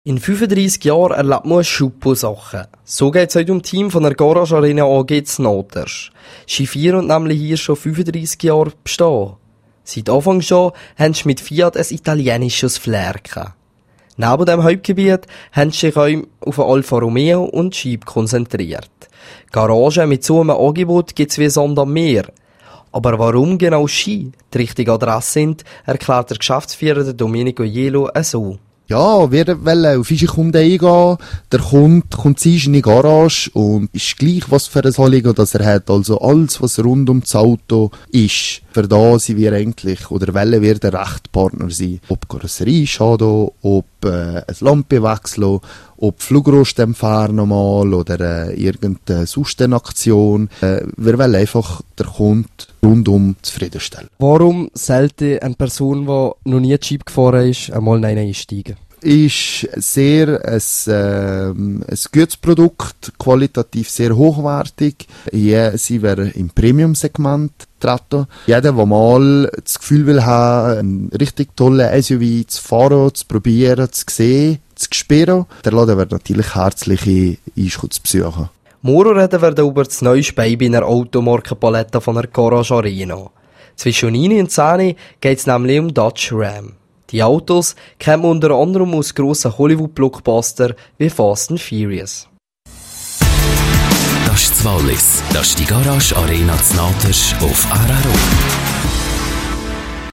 In 35 Jahren erlebt man Schuppo-Sachen. So geht es heute um Team von der Garage Arena AG zu Noters. Sie feiern nämlich hier schon 35 Jahre bestehen. Seit Anfang schon haben sie mit Fiat ein italienisches Flair gehabt. Neben dem Hauptgebiet haben sie sich auch auf Alfa Romeo und Jeep konzentriert. Garagen mit so einem Angebot gibt es wie Sand am Meer. Aber warum genau Ski die richtige Adresse sind, erklärt der Geschäftsführer Domenico Jelo so. Ja, wir wollen auf unsere Kunden eingehen. Der Kunde kommt in die Garage und ist gleich, was für ein Anliegen das er hat. Also alles, was rund um das Auto ist. Für da sind wir eigentlich, oder wollen wir der Rechtpartner sein. Ob Karosserieschaden, ob ein Lampe wechseln, ob Flugrost entfernen nochmal oder irgendeine sonst eine Aktion. Wir wollen einfach den Kunden rundum zufriedenstellen. Warum sollte eine Person, die noch nie Jeep gefahren ist, einmal einsteigen? Ist sehr ein gutes Produkt, qualitativ sehr hochwertig. Ja, sie wäre im Premium-Segment treten. Jeder, der mal das Gefühl will haben, einen richtig tollen SUV zu fahren, zu probieren, zu sehen, zu spüren, der Laden wird natürlich herzliche Einschutz besuchen. Morgen reden wir über das neueste Baby in der Automarkenpalette von der Garage Arena. Zwischen 9 und 10 geht es nämlich um Dodge Ram. Die Autos kennt man unter anderem aus grossen Hollywood-Blockbuster wie Fast and Furious. Das ist das Wallis. Das ist die Garage Arena zu Noters auf RRO.